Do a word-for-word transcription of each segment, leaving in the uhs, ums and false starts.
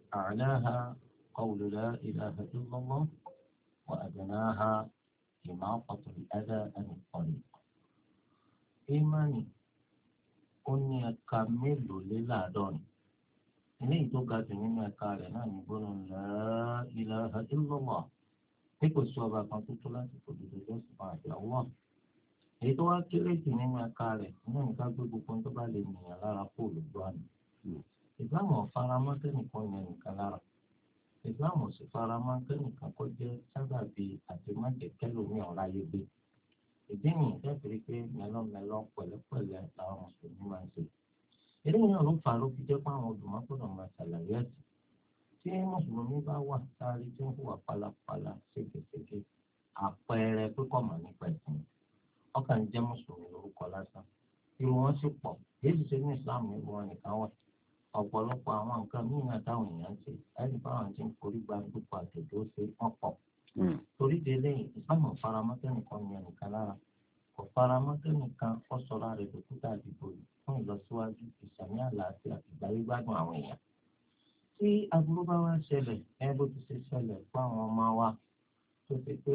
أعلاها قول لا إله إلا الله وأدناها إماطة الأذى عن الطريق. إيماني أني أكمل للعدون إليه توقعت مما قال نعم يقول لا إله إلا الله nípò sí ọba kan tó tó láti fojú dojú ọ̀sùn àti àwọn èyí tó wá kéré jù nínú ẹ̀ka rẹ̀ náà nípa gbé gbogbo tó bá lè nìyàn lára kó olùgbò àná. ìsìláàmù ọ̀faramọ́ kẹ́nìkan yẹn nìkan lára ìsìláàmù sì faramọ́ kẹ́nìkan kó jẹ́ sábàbí àti májèkẹ́lòmí ọ̀rá yé gbé. ìdí nìyí jẹ́pẹ̀rí pé mẹ́lọ́mẹ́lọ́ pẹ̀lẹ́pẹ̀lẹ́ làwọn mùsùlùmí máa ń ṣe. eléyìí náà ló fà á ló fi jẹ́ pé àwọn olùmọ́gbọ́dọ̀ máa ṣàlàyé ẹ̀sìn. tí mùsùlùmí bá wà sáré tí ń hùwà pálapàla ségesège àpẹẹrẹ pípọ̀ mọ̀ nípa ẹ̀sìn ọkàn ń jẹ́ mùsùlùmí lórúkọ lásán irú wọn sì pọ̀ yéésù ṣe ní islam ní ìlú wọn nìkan wà ọ̀pọ̀lọpọ̀ àwọn nǹkan míì náà táwọn èèyàn ń ṣe láti báwọn ti ń forí gba dúpọ̀ àtẹ̀jọ́ ṣe wọ́n pọ̀ torí délé islam faramọ́tẹ́nìkan ní ẹnìkan lára kò faramọ́tẹ́nìkan kọ́ sọ́ra rẹ̀ dókítà àdìgbò fún ìlọsíwájú ìsàmì àlàáfíà ìgbáyégbádùn àwọn èèyàn tí aburú bá wá ṣẹlẹ̀ ẹ bó ti ṣe ṣẹlẹ̀ fún àwọn ọmọ wa tó ti pé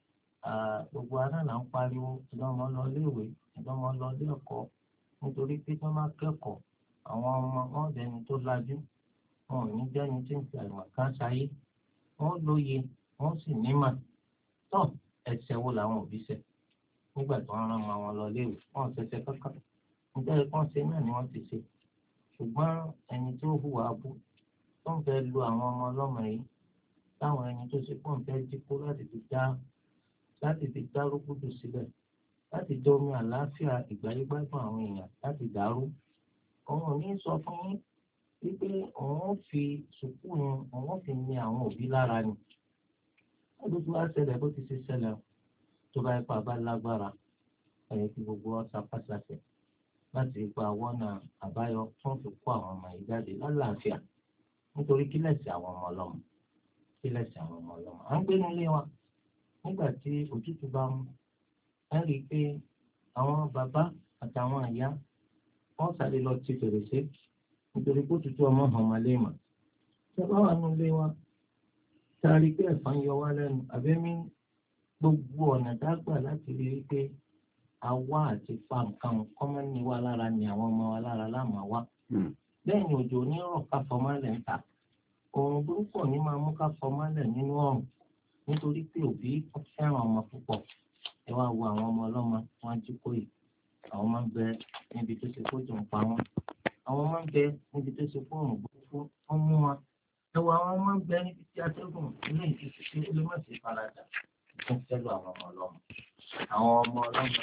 gbogbo ara là ń pariwo ìlọ́mọ lọ léèwé ìlọ́mọ lọ lé ẹ̀kọ́ nítorí pé tó máa kẹ́kọ̀ọ́ àwọn ọmọ wọn dẹni tó lajú wọn ò ní jẹ́ni tí ń fi àìmọ̀ kan ṣayé wọn lóye wọn sì nímọ̀ tó ẹ̀ṣẹ̀ wo làwọn òbí ṣẹ̀ nígbà tí wọ́n rán ọmọ wọn lọ léèwé wọn ò ṣẹ̀ṣẹ̀ kankan nítorí wọ́n ṣe náà ni wọ́n ti ṣe ṣùgbọ́n ẹni tó hùwà abú tó ń fẹ́ lu àwọn ọmọ ọlọ́mọ yìí táwọn ẹni tó ṣe pọ̀ ń fẹ́ dípò láti fi dá láti fi dá rúgúdù sílẹ̀ láti jẹ́ omi àlàáfíà ìgbáyégbádùn àwọn èèyàn láti dàrú. òun ò ní sọ fún yín wípé òun fi sùkúù yẹn òun fi ní àwọn òbí lára ni. ọdún tó wá ṣẹlẹ̀ bó ti ṣe ṣẹlẹ̀ tó bá ipa bá lágbára ẹ̀yẹ kí gbogbo ọ̀sà pàṣẹ láti ipa wọ́nà àbáyọ tó ń fi kó àwọn ọmọ yìí jáde lálàáfíà nítorí kílẹ̀sì àwọn ọmọ ọlọ́mọ kílẹ̀sì àwọn ọmọ ọlọ́mọ à ń gbé nílé wa nígbà tí òtútù bá mú ẹ rí i pé àwọn bàbá àtàwọn ìyá wọ́n sáré lọ ti fèrèsé nítorí pé òtútù ọmọ hàn máa lé mà tí a bá wà nílé wa tá a rí i pé ẹ̀fọn yọ wá lẹ́nu àbẹ́mí gbogbo ọ̀nà tá a gbà láti rí i pé àwa àti fa nǹkan kọ́mọ́ ní wa lára ni àwọn ọmọ wa lára láàmú wa. bẹ́ẹ̀ ni òjò onírọ̀ ká fọmọ́lẹ̀ ń ta òun burúkú ní máa mú ká fọmọ́lẹ̀ nínú ọ̀run nítorí pé òbí fẹ́ràn ọmọ púpọ̀ ẹ wá wo àwọn ọmọ ọlọ́mọ wọn jí kó yìí àwọn máa ń bẹ níbi tó ṣe kó jùn pa wọn àwọn máa ń bẹ níbi tó ṣe kó òrùn burúkú wọn mú wọn ẹ wo àwọn máa ń bẹ níbi tí atẹ́gùn ilé ìtúsí tí ó lè má ṣe faradà fún fẹ́lú àwọn ọmọ ọlọ́mọ àwọn ọmọ ọlọ́mọ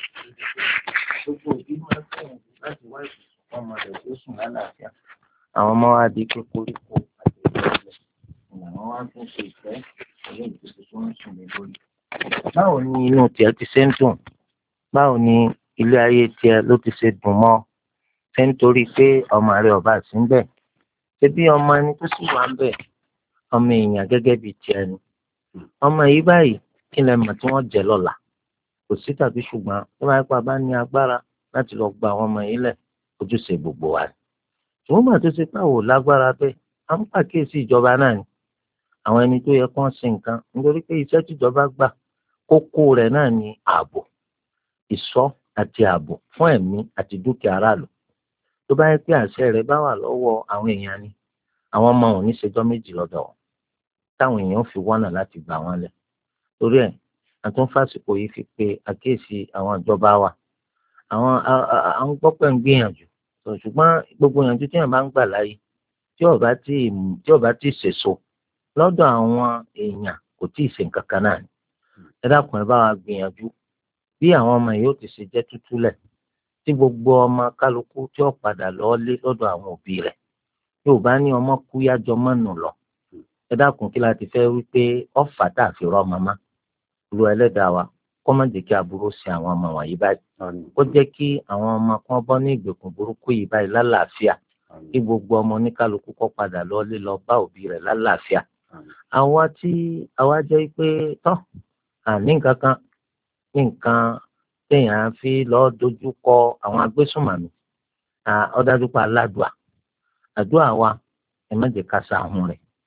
gbogbo òbí máa ń fẹ́ràn láti wá ìbùsùn ọmọ rẹ̀ tó sùn lálàáfíà àwọn ọmọ wa di pé koríko àti ìrẹsì ìlànà wa tún ṣe ìfẹ́ ilé ìtúsí tó ń sùn lé lórí. báwo ni inú tiẹ̀ ti ṣe ń dùn báwo ni ilé ayé tiẹ̀ ló ti ṣe dùn mọ́ ṣé nítorí pé ọmọ rẹ̀ ọba sí ń bẹ̀ ṣé bí ọmọ ẹni tó sì wà ń bẹ̀ ọmọ èèyàn gẹ́gẹ́ bíi tiẹ̀ ni ọmọ yìí báyìí kí lẹ mọ̀ tí wọ́n jẹ lọ́la kò sí tàbí ṣùgbọ́n tó bá pa bá ní agbára láti lọ gba àwọn ọmọ yìí lẹ̀ ojúṣe gbogbo wa ni ṣùgbọ́n bá tó ṣe pàwò lágbára bẹ́ẹ̀ à ń pàkíyèsí ìjọba náà ni àwọn ẹni tó yẹ kó ń ṣe nǹkan nítorí pé iṣẹ́ tíjọba gbà kókó rẹ̀ náà ni ààbò ìṣọ́ àti ààbò fún ẹ̀mí àti dúkìá aráàlú tó bá yẹ pé àṣẹ rẹ̀ bá wà lọ́wọ́ àwọn èèyàn ni àwọn ọmọ wọn ní ṣèjọ́ méjì lọ́dọ̀ wọn táwọn èèyàn fi wọ́nà láti gbà wọ́n lẹ̀ torí ẹ̀ àtúnfàsìkò yìí fi pe àkíyèsí àwọn ìjọba wa àwọn àwọn gbọ́pẹ́ ń gbìyànjú ṣùgbọ́n gbogbo ìyànjú tí èèyàn bá ń gbà láyé tí ó bá tí tí ó bá tí ṣèso lọ́dọ̀ àwọn èèyàn kò tí ì ṣe nǹkan kan náà ni ẹ dákun ẹ bá wa gbìyànjú bí àwọn ọmọ yìí ó ti ṣe jẹ́ tútúlẹ̀ tí gbogbo ọmọ kálukú tí ó padà lọ́ọ́lé lọ́dọ̀ àwọn òbí rẹ̀ yóò bá ní ọmọ kú yájọ mọ́nù lọ ẹ dákun kí la ti fẹ́ wí pé ọ̀fà tá a fi rọ́ ọmọ má lu ẹlẹ́dàá wa kó má jẹ́ kí aburú sí àwọn ọmọ wọ̀nyí báyìí ó jẹ́ kí àwọn ọmọ kan bọ́ ní ìgbèkùn burúkú yìí báyìí lálàáfíà kí gbogbo ọmọ oníkálukú kó padà lọ́ọ́lé lọ bá òbí rẹ̀ lálàáfíà àwa tí àwa jẹ́ pé tán àní nǹkan kan ní nǹkan téèyàn fi lọ́ọ́ dojú kọ àwọn agbésùnmọ̀mí ọ̀dájú pa aládùá àdúrà wa ẹ má jẹ́ ká sàhùn rẹ̀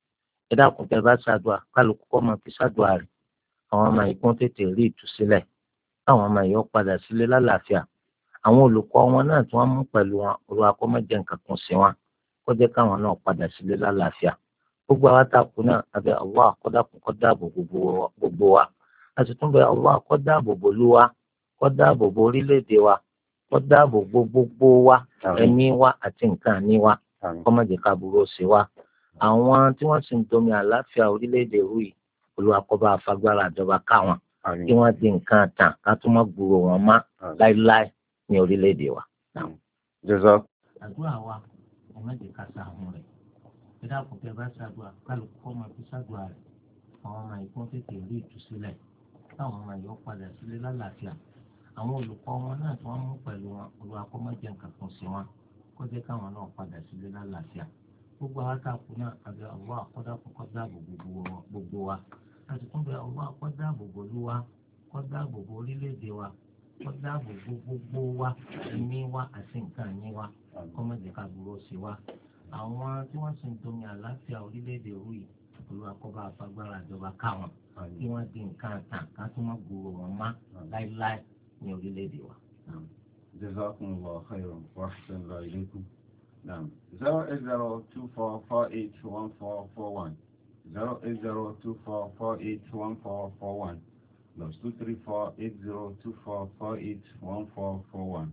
ẹ dákun tẹ́ bá ṣàdúà kálukú kọ́ máa fi ṣàdúà rẹ̀ àwọn ọmọ yìí kún tètè rí ìtúsílẹ̀ táwọn ọmọ yìí ó padà sílé lálàáfíà àwọn olùkọ́ wọn náà tí wọ́n mú pẹ̀lú wọn Olúwa kó má jẹ́ nǹkan kan sí wọn kó jẹ́ káwọn náà padà sílé lálàáfíà gbogbo àwọn àtàkùn náà abẹ́ Allah kó dákun kó dáàbò gbogbo wa a sì tún bẹ̀ Allah kó dáàbò bòlú wa kó dáàbò bo orílẹ̀-èdè wa kó dáàbò bo gbogbo wa ẹ̀mí wa àti nǹkan ní wa kó má jẹ́ ká burú sí wa àwọn tí wọ́n sì ń domi àlàáfíà orílẹ̀-èdè rú yìí Olúwa kó bá fagbára àjọba káwọn kí wọ́n di nǹkan tàn ká tún má gbúrò wọn má láíláí ní orílẹ̀-èdè wa. jọ́sọ́. àdúrà wa ọmọ ìdí ká sàánú rẹ̀ ẹ dákun tẹ́ bá ṣàdúrà kálukú kọ́ máa fi ṣàdúrà rẹ̀ àwọn ọmọ yìí kún tètè rí ìtúsílẹ̀ táwọn ọmọ yìí ó padà sílé lálàáfíà àwọn olùkọ́ wọn náà tí wọ́n mú pẹ̀lú wọn Olúwa kó má jẹ́ nǹkan kan sí wọn kó jẹ́ káwọn náà padà sílé lálàáfíà gbogbo àwọn àtàkù náà àbẹ̀ ọ̀wọ́ àkọ́dàkùn kó dáàbò gbogbo wa láti tún bẹ ọ̀wọ́ àkọ́ dáàbò bolú wa kó dáàbò bo orílẹ̀-èdè wa kó dáàbò bo gbogbo wa ẹ̀mí wa àti nǹkan ní wa kó má jẹ́ ká burú sí wa àwọn tí wọ́n sì ń domi àlàáfíà orílẹ̀-èdè rú yìí Olúwa kó bá fagbára ìjọba káwọn kí wọ́n di nǹkan tàn ká tún má gbúrò wọn má láíláí ní orílẹ̀-èdè wa. Jazakumullahu khairan wa ahsanallahu ilaykum. Naam. zero eight zero two four four eight one four four one zero eight zero two four four eight one four four one plus two three four eight zero two four four eight one four four one.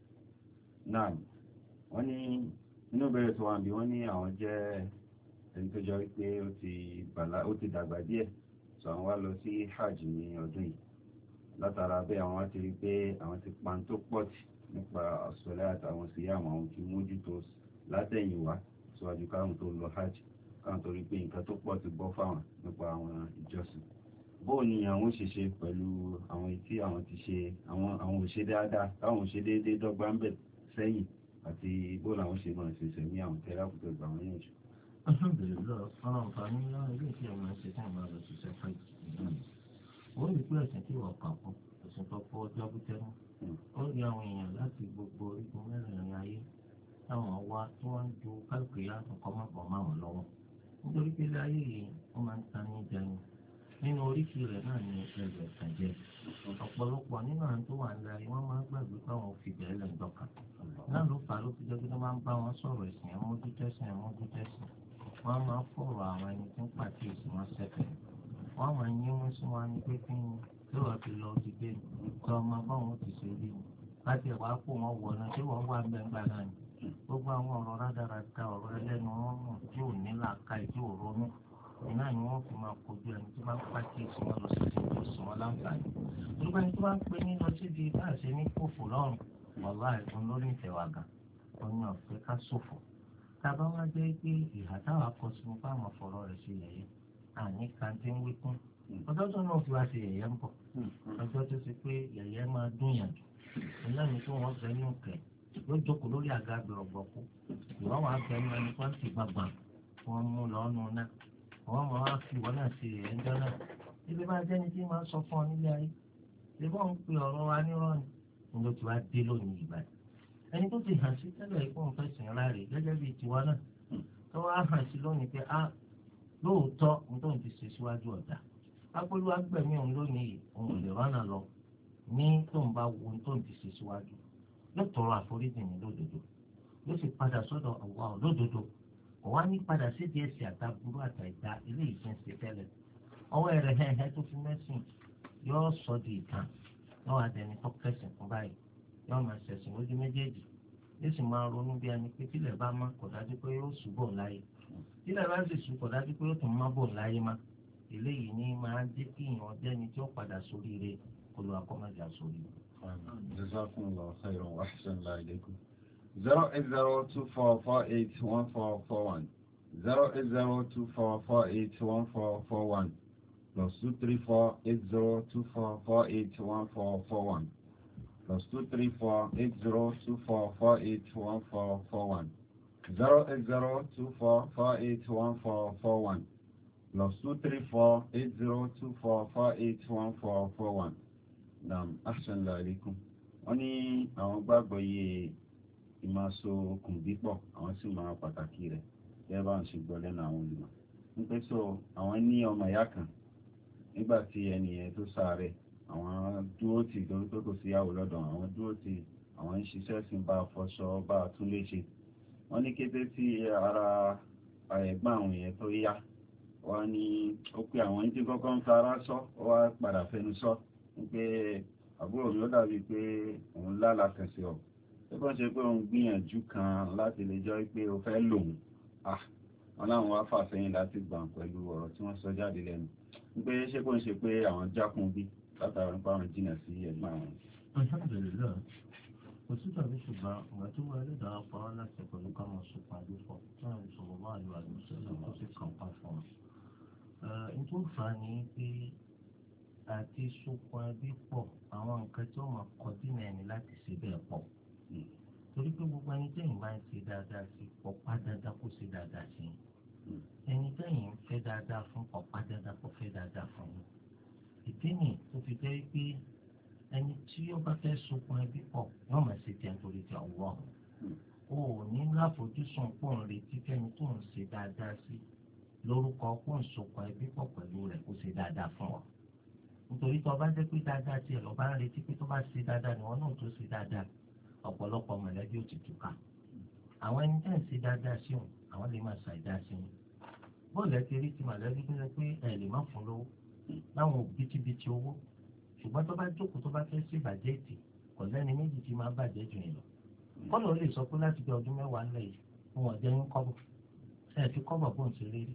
Naam. Wọ́n ní inú bẹ̀rẹ̀ tó wà bí wọ́n ní àwọn jẹ́ ẹni tó jọ wípé ó ti bàlá ó ti dàgbà díẹ̀ so àwọn wá lọ sí hajj ní ọdún yìí látara bẹ́ẹ̀ àwọn wá ti rí pé àwọn ti pa tó pọ̀ jù nípa ọ̀sọ̀lẹ́ àtàwọn sí àwọn àwọn tí mójútó látẹ̀yìn wá síwájú káwọn tó lọ hajj káwọn tó rí pé nǹkan tó pọ̀ ti bọ́ fáwọn nípa àwọn ìjọsìn bóò ni àwọn ṣe ṣe pẹ̀lú àwọn tí àwọn ti ṣe àwọn àwọn òṣè dáadáa táwọn òṣè déédéé dọ́gba ń bẹ̀ sẹ́yìn àti bóò làwọn ṣe máa ṣe sẹ̀mí àwọn tẹ́lá kùtọ̀ gbà wọ́n yànjú. alhamdulilayi ọ̀rọ̀ àǹfààní náà ilé iṣẹ́ ọmọ ẹ̀ṣẹ̀ tí àwọn ọ̀rọ̀ ṣiṣẹ́ fẹ́ẹ́ wọ́n rí pé ẹ̀sìn tí wọ́n kà fún ẹ̀sìn tó pọ̀ jábútẹ́nu ó rí àwọn èèyàn láti gbogbo orígun mẹ́rin ayé táwọn wá tí wọ́n ń ju kálukú yá nǹkan mọ́pọ̀ máa wọ́n lọ́wọ́ nítorí pé láyé yìí wọ́n máa ń ta ní jẹun nínú oríṣi rẹ̀ náà ní ẹ̀rọ ẹ̀sìn jẹ ọ̀pọ̀lọpọ̀ nínú àwọn tó wà nílẹ̀ ayé wọ́n máa ń gbàgbé káwọn fi bẹ̀rẹ̀ lẹ̀ dọ́kà náà ló fà á ló fi jẹ́ pé wọ́n máa ń bá wọn sọ̀rọ̀ ẹ̀sìn ẹ̀mọ́dútẹ́sìn ẹ̀mọ́dútẹ́sìn wọ́n máa ń fọ̀rọ̀ àwọn ẹni tó ń pàkíyèsí wọn sẹ́fẹ̀ẹ́ wọ́n máa ń yín wọn sí wọn ní pé kí ni tí wọ́n fi lọ ti dé tí wọ́n máa báwọn ti ṣe rí láti ẹ̀wá kó wọn wọ̀ náà tí wọ́n wà gbẹ̀ngbà náà ni gbogbo àwọn ọ̀rọ̀ rádaràda ọ̀rọ̀ ẹlẹ́nu wọn mọ̀ tí ò ní làákàyè tí ò ronú iná ni wọ́n fi máa kojú ẹni tí wọ́n pàkíyèsí wọn lọ sí ìdíje sí wọn láǹfààní nígbà tí wọ́n pè ní lọ síbi báàṣẹ ní kófò lọ́rùn ọ̀la ẹ̀fọn lórí ìtẹ̀wàgà oní ọ̀fẹ́ ká ṣòfò tábà wá jẹ́ pé ìhà táwa kọ sínú fáwọn fọ̀rọ̀ rẹ̀ ṣe yẹ̀yẹ́ àní kàńtí ń wíkún ọjọ́ tó náà fi wá ṣe yẹ̀yẹ́ ń bọ̀ ọjọ́ tó ṣe pé yẹ̀yẹ́ máa dún yàn jù ìlànà tó wọ́n fẹ́ ní òkè yóò jókòó lórí àga gbọ̀rọ̀gbọ̀kú ìwọ́n wàá fẹ́ ní ẹni wọ́n ti gbàgbà wọ́n mú lọ́nu náà wọ́n mọ̀ wá fi ìwọ́n náà ṣe yẹ̀yẹ́ ńjọ́ náà ibi máa jẹ́ni tí máa sọ fún ọ nílé ayé ṣé wọ́n ń pe ọ̀rọ̀ wa nírọ̀ni ní ló ti wá dé lónìí ìgbà ẹni tó ti hàn sí tẹ́lẹ̀ ikú òun fẹ́ sìn láre gẹ́gẹ́ bíi tiwa náà tó wá hàn sí lónìí pé á lóòótọ́ nítorí ti ṣe síwájú ọ̀dà apolú agbẹ̀mí òun lónìí òun ò lè rọ́nà lọ ní tóun bá wo nítorí ti ṣe síwájú yóò tọrọ àforíjì ní lódodo yóò sì padà sọ́dọ̀ Allah lódodo kò wá ní padà sí díẹ̀ sí àtàbúrú àtàìdá ilé ìjẹun ṣe tẹ́lẹ̀ ọwọ́ ẹ̀rẹ̀ hẹ́hẹ́ tó fi mẹ́sìn yóò sọ di ìtàn yóò wá dẹni tó kẹsìn fún báyìí yóò máa ṣẹ̀sìn lójú méjèèjì yóò sì máa ronú bí ẹni pé tílẹ̀ bá má kò dájú pé yóò ṣùgbọ́n láyé tílẹ̀ bá sì sùn kò dájú pé yóò tún má bò láyé má eléyìí ní máa jẹ́ kí ìyàn jẹ́ni tí ó padà sórí rẹ̀ kó lọ akọ́mọ̀jà sórí. Jazakumullahu khairan wa ahsanallahu ilaykum. zero eight zero two four four eight one four four one zero eight zero two four four eight one four four one plus two three four eight zero two four four eight one four four one plus two three four eight zero two four four eight one four four one zero eight zero two four four eight one four four one plus two three four eight zero two four four eight one four four one. Naam, ahsanallahu alaykum. Wọ́n ní àwọn gbàgbọ́ yé ìmáṣo okùn bípọ̀ àwọn sì máa pàtàkì rẹ̀ gẹ́gẹ́ bá ń ṣe gbọ́ lẹ́nu àwọn olùmọ̀. ń pẹ́ so àwọn ní ọmọ ìyá kan nígbà tí ẹni yẹn tó sáré àwọn dúró tì lórí pé kò síyàwó lọ́dọ̀ àwọn dúró tì àwọn ń ṣiṣẹ́ sí bá fọṣọ bá tún lè ṣe wọ́n ní kété tí ara ẹ̀gbọ́n àwọn yẹn tó yá wọ́n ní ó pé àwọn ń tí kọ́kọ́ ń fara sọ ó wá padà fẹnu sọ pé àbúrò mi ó dàbí pé òun lálàá kẹsì ọ̀ tó kàn ṣe pé òun gbìyànjú kan láti lè jọ pé ó fẹ́ lòun ah wọn láwọn wá fà sẹ́yìn láti gbà pẹ̀lú ọ̀rọ̀ tí wọ́n sọ jáde lẹ́nu pé ṣé kò ń ṣe pé àwọn jákun bí látara nípa àwọn jìnnà sí ẹ̀gbọ́n àwọn. alhamdulilayi kò sí tàbí ṣùgbọ́n ìgbà tó wọlé dára pa ọ́ láti pẹ̀lú ká máa sọ pàdé pọ̀ náà ní sọ̀rọ̀ máa lo àdúgbò tó sì kàn pa fún un. nítorí fa ni pé àti sopọ̀ ẹbí pọ̀ àwọn nǹkan tí ó máa kọ dínà ẹni láti ṣe bẹ́ẹ̀ pọ̀ torí pé gbogbo ẹni tẹ́yìn bá ń ṣe dáadáa sí pọ̀ pa dáadáa kó ṣe dáadáa sí ẹni tẹ́yìn ń fẹ́ dáadáa fún pọ̀ pa dáadáa kó fẹ́ dáadáa fún yín ìdí nì tó fi jẹ́ pé ẹni tí ó bá fẹ́ sopọ̀ ẹbí pọ̀ yóò máa ṣe tiẹ̀ nítorí ti ọ̀wọ́ o ò ní láfojúsùn pò ń retí kẹ́ni tó ń ṣe dáadáa sí lórúkọ pò ń sopọ̀ ẹbí pọ̀ pẹ̀lú rẹ̀ kó ṣe dáadáa fún ọ nítorí tó bá jẹ́ pé dáadáa tiẹ̀ lọ bá ń retí pé tó bá ṣe dáadáa ni wọ́n náà tó ṣe dáadáa ọ̀pọ̀lọpọ̀ mọ̀lẹ́bí ò ti túká àwọn ẹni tẹ́ ń ṣe dáadáa sí òun àwọn lè máa ṣàìdá sí wọn bóòlù ẹ ti rí ti mọ̀lẹ́bí tó yẹ pé ẹ lè má fún lówó láwọn òbítíbitì owó ṣùgbọ́n tó bá jókòó tó bá fẹ́ sí ìbàjẹ́ ìtì kò lẹ́ni méjì tí máa bàjẹ́ jù yín lọ kọ́lọ̀ lè sọ pé láti bí ọdún mẹ́wàá ńlẹ̀ yìí wọn ò jẹ́ yín kọ́bọ̀ ẹ fi kọ́bọ̀ bóun ṣe rí rí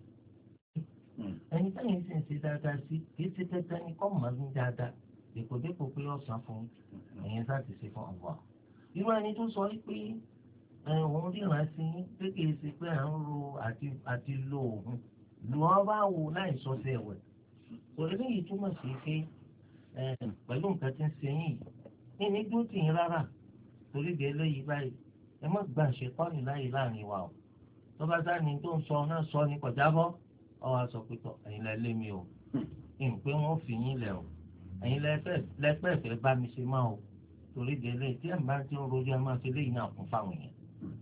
ẹni tẹ́yìn sì ń ṣe dáadáa sí kì í ṣe tẹ́tẹ́ ní kọ́ mọ́ ní dáadáa dèkòdèkò pé ọ̀sán fún ẹ̀yìn sáà ṣe fún ọ̀wọ́ irú ẹni tó sọ pé òun ríran sí pé kì í ṣe pé à ń ro àti lo òògùn lù ọ́ bá wò láì sọ́sẹ̀ ẹ̀wẹ̀ kò eléyìí túmọ̀ sí pé pẹ̀lú nǹkan tí ń ṣe yín yìí ní dúró tì yín rárá torí de eléyìí báyìí ẹ má gbà ṣe kọ́ni láyé láàrin wa o tó bá sáni tó ń sọ náà sọ ní kọjábọ́ ọ wá sọ pé tọ ẹ̀yin lẹ lé mi o n pé wọ́n fi yín lẹ̀ o ẹ̀yin lẹ́pẹ́ fẹ́ bá mi ṣe máa o torí délé tí ẹ̀ máa ti ń rojú ẹ máa fi léyìn náà kún fáwọn èèyàn.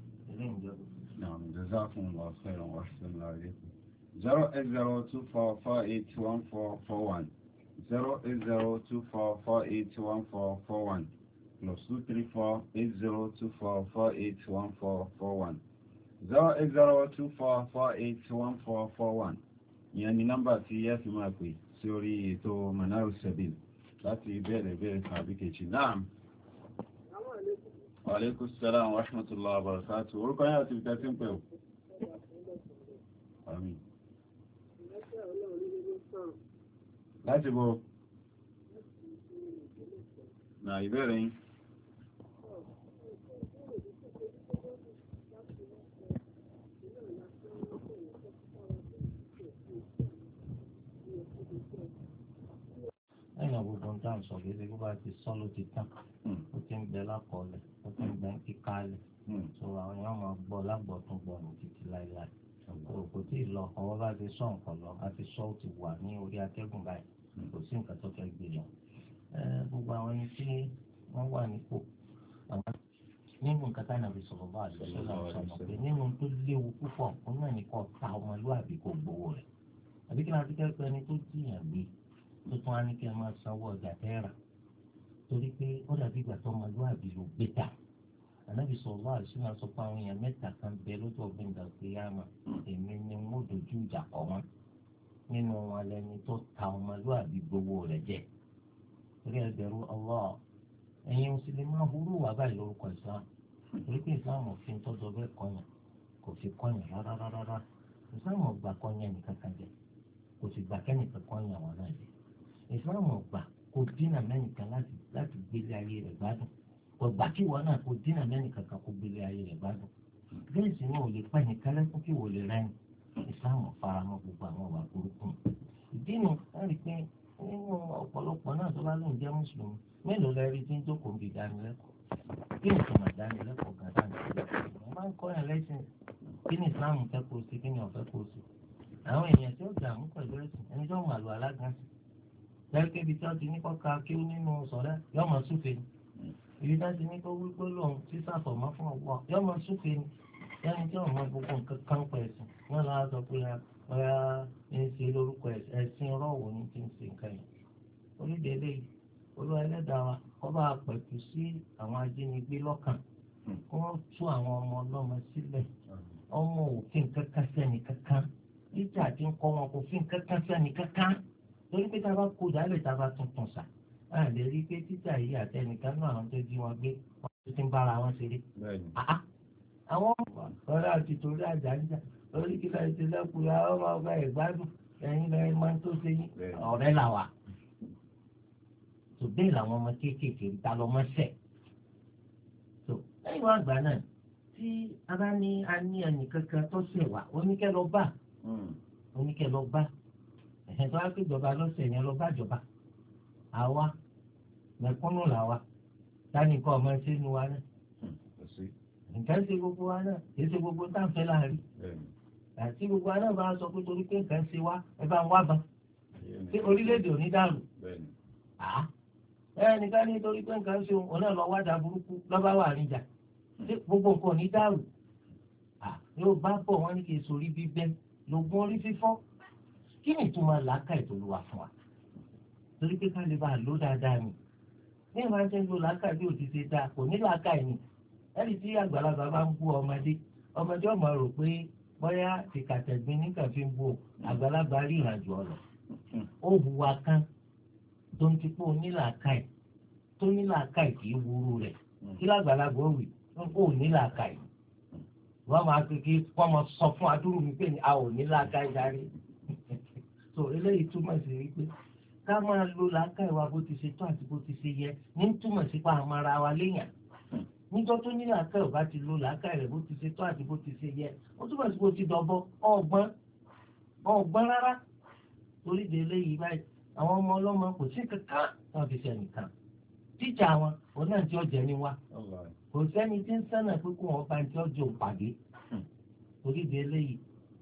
Naam, jazakumullahu khairan wa ahsanallahu ilaykum. zero eight zero two four four eight one four four one zero eight zero two four four eight one four four one plus two three four eight zero two four four eight one four four one zero eight zero two four four eight one four four one. Ìyẹn ni nọ́mbà tí ẹ fi máa pè sí orí ètò Manarus Sabil láti bẹ̀rẹ̀ bẹ̀rẹ̀ tàbí kejì náà. Wa alaikum salaam wa rahmatullahi wa barakatuh. Orúkọ yẹn àti ìtẹ́ tí ń pè ò. Àmín. Láti bọ̀. Nà ìbéèrè yín. lẹ́yìn gbogbo nǹkan sọ gẹ́gẹ́ bí wọ́n ti sọ ló ti tán ó ti ń bẹ lákọọ́lẹ̀ ó ti ń bẹ ń kíkálẹ̀ so àwọn èèyàn máa gbọ́ lágbọ̀tún gbọ́ ní títí láéláé kò tí ì lọ ọwọ́ bá ti sọ nǹkan lọ a ti sọ ó ti wà ní orí atẹ́gùn báyìí kò sí nǹkan tó fẹ́ gbé lọ gbogbo àwọn ẹni tí wọ́n wà nípò àwọn nínú nǹkan tá nàbì sọ̀rọ̀ bá àdúgbò náà sọ̀rọ̀ pé nínú tó léwu púpọ̀ òun náà ní kò ta ọmọlúwàbí kò gbowó rẹ̀ àbí kí n àti kẹ́kọ̀ọ́ ẹni tó jìyàn gbé tó tún á ní kí ẹ máa sanwó ọjà tẹ́ra torí pé ó dàbí ìgbà tó ọmọlúwàbí ló gbé ta ànábì sọ̀rọ̀ bá àdúgbò náà sọ pé àwọn èèyàn mẹ́ta kan bẹ lójú ọ̀gbìn ìdàgbé yàmà èmi ni wọ́n dojú ìjà kọ wọn nínú wọn lẹni tó ta ọmọlúwàbí gbowó rẹ̀ jẹ torí ẹ bẹ̀rù Allah ẹ̀yin mùsùlùmí máa hurú wà báyìí lórúkọ islam torí pé islam òfin tọ́jọ bẹ́ẹ̀ kọ́yàn kò fi kọ́yàn rárá rárá islam ọgbà kọ́yàn nìkan kan jẹ kò sì gbà kẹ́nìkan kọ́yàn àwọn náà jẹ islam ọgbà kò dínà mẹ́nìkan láti láti gbélé ayé rẹ̀ gbádùn kò gbà kí wọn náà kò dínà mẹ́nìkan kan kó gbélé ayé rẹ̀ gbádùn bẹ́ẹ̀ sì náà ò lè pẹ́ nìkan lẹ́kún kí wò lè rẹ́ni islam faramọ́ gbogbo àwọn ọ̀wà burúkú ìdí nu láti pé nínú ọ̀pọ̀lọpọ̀ náà tó bá lóun jẹ́ mùsùlùmí mélòó lẹ rí tí ń jókòó bí ìdánilẹ́kọ̀ọ́ kí ni ìtumọ̀ ìdánilẹ́kọ̀ọ́ gan dánilẹ́kọ̀ọ́ wọ́n máa ń kọ́ yẹn lẹ́sìn kí ni islam fẹ́ kó o sí kí ni ọ̀fẹ́ kó o sí àwọn èèyàn tí ó dààmú pẹ̀lú ẹ̀sìn ẹni tó mọ̀ àlọ́ alágan sí lẹ́yìn ibi tí wọ́n ti ní kọ́ ka kí ó nínú sọ̀rẹ́ yọmọ súfe ni ibi tí wọ́n ti ní kó wípé lòun tí sàfọ̀mọ́ fún ọgbọ́n yọmọ súfe ni lẹ́yìn tí wọ́n mọ gbogbo nǹkan kan pẹ̀ ẹ̀sìn wọ́n lọ́wọ́ sọ pé ọ̀yà ń ṣe lórúkọ ẹ̀sìn rọ́ọ̀wù ní ti ń ṣe nǹkan yẹn onídẹ̀ẹ́lẹ́ yìí olúwa ẹlẹ́dàá wa kọ́ bá pẹ̀tù sí àwọn ajínigbé lọ́kàn kí wọ́n tú àwọn ọmọ ọlọ́mọ sílẹ̀ ọmọ òfin kankan sẹ́ni kankan títà tí ń kọ́ wọn kò fi kankan sẹ́ni kankan torí pé tá a bá kó dálẹ̀ tá a bá tuntun sà á lè rí i pé títà yìí àtẹnìkan náà àwọn tó jí wọn gbé wọn tó ti ń bára wọn ṣeré. àwọn ọ̀rẹ́ àti torí àjàǹjà lórí kí láì ṣe lẹ́kùnrin àwọn ọmọ ọgbà ìgbádùn ẹ̀yin lẹ́yìn máa ń tó ṣe yín ọ̀rẹ́ là wà. tó bẹ́ẹ̀ làwọn ọmọ kéékèèké ń ta lọ́mọ sẹ̀. tó lẹ́yìn wá àgbà náà tí a bá ní a ní ẹnì kankan tó ṣẹ̀ wá oníkẹ́ lọ bá oníkẹ́ lọ bá ẹ̀hìn tó wá pé ìjọba lọ́sẹ̀ yẹn lọ bá ìjọba àwa mẹ̀kúnnù làwa dání kọ́ ọmọ ẹṣẹ́ nu wa náà nǹkan ṣe gbogbo wa náà kì í ṣe gbogbo táǹfẹ́ láàrin àti gbogbo wa náà bá sọ pé torí pé nǹkan ṣe wá ẹ bá ń wá ban ṣé orílẹ̀-èdè ò ní dàrú ẹ nìkan ní torí pé nǹkan ṣe òun náà lọ wájà burúkú lọ́ba wà níjà ṣé gbogbo nǹkan ò ní dàrú yóò bá bọ̀ wọ́n ní kí n sori bíbẹ́ lògùn orí fífọ́ kí ni ìtumọ̀ làákà ìtòlúwa fún wa torí pé ká lè bá a lò dáadáa ni ní ìwà ń tẹ́ lo làákà bí ò ti ṣe dáa kò ní làákà yìí ẹni tí àgbàlagbà bá ń bú ọmọdé ọmọdé ọmọ rò pé bóyá tìkàtẹ̀gbin nìkan fi ń bú àgbàlagbà rí ìrìnàjò ọ̀rọ̀ ó hùwà kan tó ń tipó onílàákàì tó nílàákàì kì í wúru rẹ̀ kí lágbàlagbà ó wì ó nílàákàì wọ́n máa kékeré wọ́n máa sọ fún adúrú mi pé a ò nílàákàì darí so eléyìí túmọ̀ sí wípé ká máa lo làákàì wa bó ti ṣe tó àti bó ti ṣe yẹ ní túmọ̀ sí pa àmọ́ ara wa léèyàn níjọ́ tó ní làákàì ò bá ti lo làákàì rẹ̀ bó ti ṣe tó àti bó ti ṣe yẹ ó túbọ̀ sí bó ti dọ̀bọ̀ ọ̀gbọ́n ọ̀gbọ́n rárá torí de eléyìí báyìí àwọn ọmọ ọlọ́mọ kò sí kankan wọn fi ṣe nìkan tíjà wọn òun náà tí ó jẹ ní wa kò sẹ́ni tí ń sẹ́nà pé kó wọn bá ń tí ó jẹ òpàdé torí de eléyìí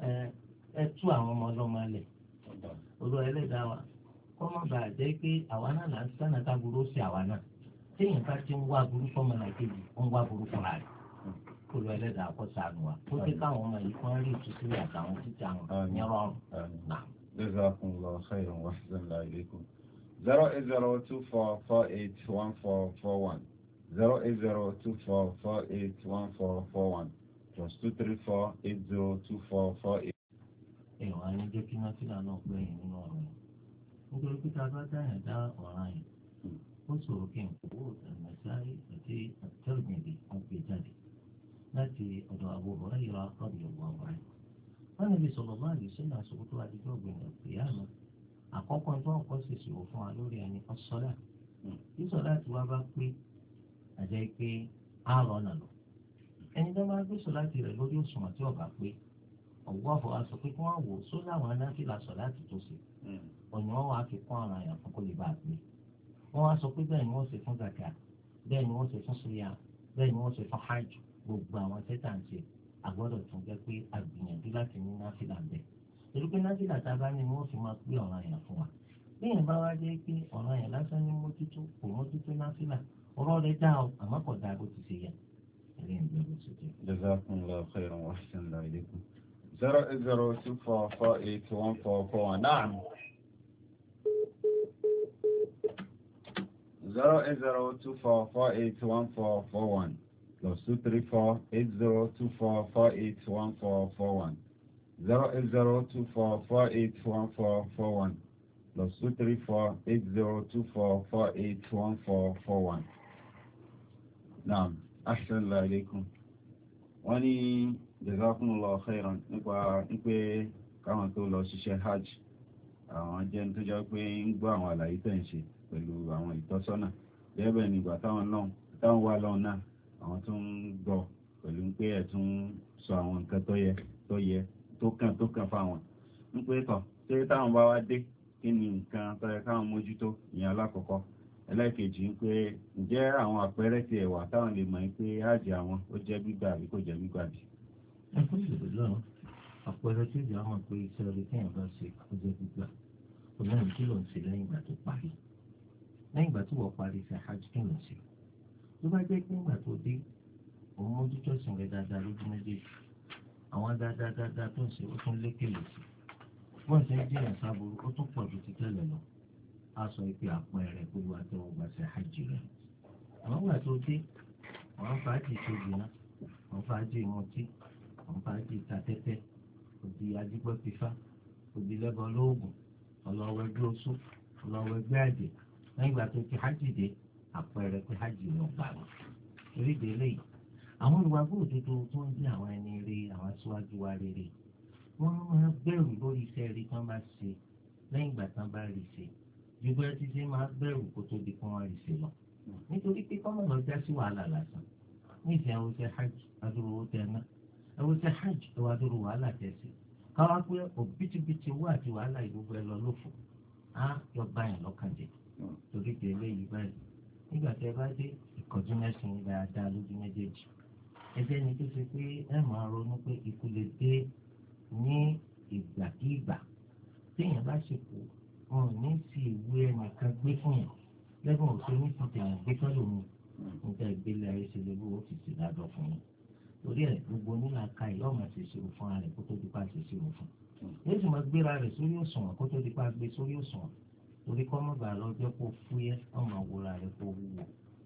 ẹ tú àwọn ọmọ ọlọ́mọ lẹ̀ olú ẹlẹ́dàá wa kọ́ mọ́ bàa jẹ́ pé àwa náà là ń sẹ́nà ká burú sí àwa náà téèyàn bá ti ń wá burú fọmọ náà kejì ó ń wá burú fúnra rẹ̀ kó lọ ẹlẹ́dàá kó ṣàánú wa kó jẹ́ káwọn ọmọ yìí kán rí ìtúsílẹ̀ àtàwọn títà wọn ní rọrùn náà. Jazakumullahu khairan wa ahsanallahu ilaykum. zero eight zero two four four eight one four four one zero eight zero two four four eight one four four one plus two three four eight zero two four four eight. èèyàn á ní jẹ́ kí nọ́tìlá náà pé èyí nínú ọ̀rọ̀ yìí nítorí pé tá a bá dáyà dá ọ̀ràn yìí ó sọ̀rọ̀ kí n kó ẹ̀mẹ́sáré àti àtẹ̀lẹ́gbẹ̀dẹ̀ wọn gbé jáde láti ọ̀dọ̀ Abu Hurairah radiyallahu anhu. wọ́n níbi sọ̀rọ̀ bá àdìsí náà sọ̀rọ̀ tó adijọ́ ọ̀gbìn ìyáàmù àkọ́kọ́ tó ń kọ́ sí ìṣòro fún wa lórí ẹni ọ̀sọ́lá tí sọ̀lá ti wá bá pé àjẹ́ pé á rọ̀nà lọ. ẹni tó máa gbé sọ̀lá ti rẹ̀ lórí òṣùwọ̀n tí ọ̀bà pé ọ̀gbọ́n àfọ̀ aṣọ pé kí wọ́n wò ó só láwọn anáfíà sọ̀lá ti tó ṣe ọ̀nà wọn wá fi kún ara yàn fún kó lè bá a pé wọ́n wá sọ pé bẹ́ẹ̀ ni wọ́n ṣe fún zakat bẹ́ẹ̀ ni wọ́n ṣe fún suya bẹ́ẹ̀ ni wọ́n ṣe fún hajj gbogbo àwọn tẹ́tà ń ṣe àgbọ́dọ̀ tún jẹ́ pé àgbìyànjú láti ní náfìlà bẹ́ẹ̀ torí pé náfìlà tá a bá ní ni wọ́n fi máa pé ọ̀ràn yẹn fún wa bí yẹn bá wá jẹ́ pé ọ̀ràn yẹn lásán ní mójútó kò mójútó náfìlà ọ̀rọ̀ rẹ̀ dá o àmọ́ kò dáa bó ti ṣe yẹ. Jazakumullahu khairan wa ahsanallahu ilaykum. zero eight zero two four four eight one four four one. Naam. zero eight zero two four four eight one four four one plus two three four eight zero two four four eight one four four one zero eight zero two four four eight one four four one plus two three four eight zero two four four eight one four four one. Naam, assalamu alaikum. Wọ́n ní jazakumullahu khairan nípa nípe káwọn tó lọ ṣiṣẹ́ hajj àwọn jẹ́ tó jẹ́ pé ń gbọ́ àwọn àlàyé tẹ̀ ń ṣe pẹ̀lú àwọn ìtọ́sọ́nà gẹ́gẹ́ nígbà táwọn náà táwọn wà lọ́wọ́ náà àwọn tó ń gbọ́ pẹ̀lú pé ẹ̀ tún sọ àwọn nǹkan tó yẹ tó yẹ tó kàn tó kàn fáwọn ń pé tọ̀ ṣé táwọn bá wá dé kí ni nǹkan tó yẹ káwọn mójútó ìyẹn alákọ̀ọ́kọ́ ẹlẹ́ẹ̀kejì ń pé ǹjẹ́ àwọn àpẹẹrẹ ti ẹ̀wà táwọn lè mọ̀ pé hajj àwọn ó jẹ́ gbígbà àbí kò jẹ́ gbígbà bí. àpẹẹrẹ tí ìjà wọn pé iṣẹ́ rẹ̀ téèyàn bá ṣe ó jẹ́ gbígbà olóyìn kí ló ń ṣe lẹ́yìn ìgbà tó parí lẹ́yìn ìgbà tó wọ́n parí ṣe hajj kí ló ń ṣe tó bá jẹ́ pé ìgbà tó dé òun mójútó sìn rẹ̀ dáadáa lójú méjèèjì àwọn dáadáa dáadáa tó ń ṣe ó tún lékè lòsì wọ́n ṣe ń jìnnà sábúrú ó tún pọ̀ ju ti tẹ́lẹ̀ lọ á sọ pé àpẹẹrẹ gbogbo àtẹwọ́gbà ṣe hajj rẹ̀ àwọn gbà tó dé àwọn fàájì tó jìnnà àwọn fàájì mọtí àwọn fàájì tatẹ́tẹ́ òdì ajígbọ́ fífá òdì lẹ́bọ̀ lóògùn ọlọ́wọ́ ẹgbẹ́ oṣù ọlọ́wọ́ ẹgbẹ́ àjẹ́ lẹ́yìn ìgbà tó ti hajj dé àpẹẹrẹ pé hajj lọ gbà wọn torí délé yìí àwọn olùwàgbọ́ òdodo tó ń jẹ́ àwọn ẹni rí àwọn aṣáájú wa rere wọ́n máa bẹ̀rù lórí iṣẹ́ rí tán bá ṣe lẹ́yìn ìgbà tán bá rí ṣe ju bẹ́ẹ̀ tí ṣe máa bẹ̀rù kó tó di kí wọ́n rí ṣe lọ nítorí pé kọ́mọ̀ lọ já sí wàhálà lásán ní ìsìn àwọn oṣù hajj adúrú owó tẹ ná àwọn oṣù hajj ẹwà adúrú wàhálà tẹ sí káwá pé òbítíbitì owó àti wàhálà ìgbogbo ẹ lọ lófo á yọ báyìí lọ́kàn jẹ torí pé eléyìí báyìí nígbà tí ẹ bá dé ìkọjú mẹ́sìn dáadáa lójú méjèèjì ẹjẹ́ ni tó ṣe pé ẹ máa ronú pé ikú lè dé ní ìgbàkígbà téèyàn bá ṣe kú wọn ò ní sí ìwé ẹnìkan gbé fún yàn lẹ́gbọ̀n òṣèlú ní ti tẹ̀yàn gbé tọ́lù mi níta ìgbélé ayé ṣe lè lówó fi ṣe ládọ̀ fún yín torí ẹ̀ gbogbo onílà ka ìlú ọ̀mà ṣe ṣòro fún ara rẹ̀ kó tó di pa ṣe ṣòro fún yóò sì máa gbéra rẹ̀ sórí òṣùwọ̀n kó tó di pa gbé sórí òṣùwọ̀n torí kọ́ mọ́ bàa lọ jẹ́ kó fúyẹ́ ọmọ àwòrán rẹ̀ kó wúwo.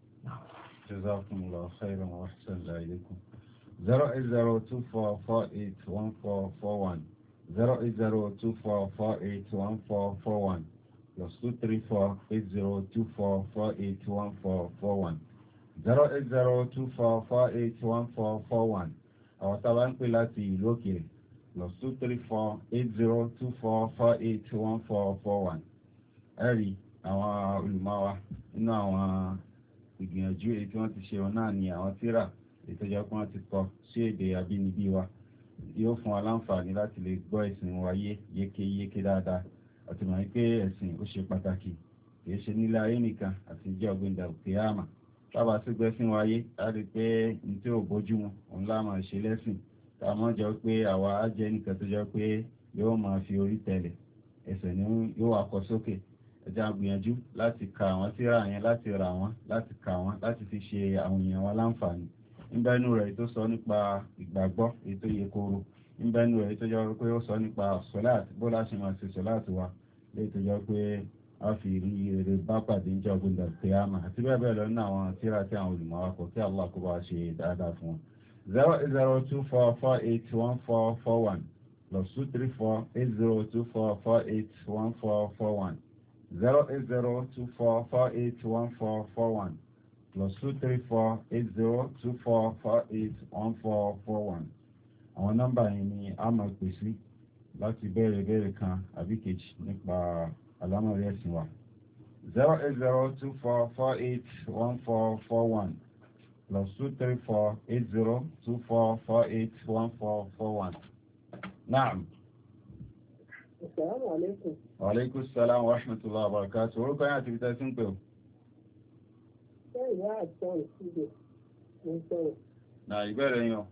Jazakumullahu khairan wa ahsana ilaykum. zero eight zero two four four eight one four four one zero eight zero two four four eight one four four one plus two three four eight zero two four four eight one four four one zero eight zero two four four eight one four four one àwọn tábà ń pè láti ìlú òkèèrè plus two three four eight zero two four four eight one four four one ẹ̀rí àwọn olùmọ̀wá nínú àwọn ìgbìyànjú èyí tí wọ́n ti ṣe wọn náà ni àwọn tírà ìtọ́jọ́ pé wọ́n ti kọ sí èdè abínibí wa yóò fún wa láǹfààní láti lè gbọ́ ẹ̀sìn wa yé yékéyéké dáadáa àti mọ̀ pé ẹ̀sìn ó ṣe pàtàkì kìí ṣe nílé ayé nìkan àti ìjẹ́ ọ̀gbìndà òkèèyàmà tábà sí gbẹ́sìn wáyé láti pé ní tí ò bójú mu òun láàmà ṣe lẹ́sìn táwọn jọ pé àwa á jẹ́ nìkan tó jọ pé yóò máa fi orí tẹ̀lẹ̀ ẹsẹ̀ ni yóò wá kọ sókè ẹja gbìyànjú láti ka àwọn tírà yẹn láti rà wọ́n láti kà wọ́n láti fi ṣe àwọn èèyàn wa láǹfààní níbẹ̀nu rẹ̀ tó sọ nípa ìgbàgbọ́ èyí tó yẹ kóró níbẹ̀nu rẹ̀ tó jọ pé ó sọ nípa sọ́láàtì bó láti máa ṣe sọ́láàtì wa lè tó jọ pé a fi rí èrè bá pàdé níjọ́ gbọ́dọ̀ kíyámà àti bẹ́ẹ̀ bẹ́ẹ̀ lọ nínú àwọn tírà tí àwọn olùmọ̀wákọ̀ kí Allah kó bá ṣe dáadáa fún wọn. zero eight zero two four four eight one four four one plus two three four eight zero two four four eight one four four one zero eight zero two four four eight one four four one plus two three four eight zero two four four eight one four four one àwọn nọ́mbà yìí ni a máa pè sí láti béèrè béèrè kan àbí kejì nípa àlámọ̀rí ẹ̀sìn wa zero eight zero two four four eight one four four one plus two three four eight zero two four four eight one four four one. Naam. Assalamu alaikum. Wa alaikum salam wa rahmatullahi wa barakatuh. Orúkọ yẹn àti ibi tẹ́ sí ń pè ó. Ṣé ìyá àti ọ̀rọ̀ síbẹ̀ ń sọ̀rọ̀? Nà ìbéèrè yàn.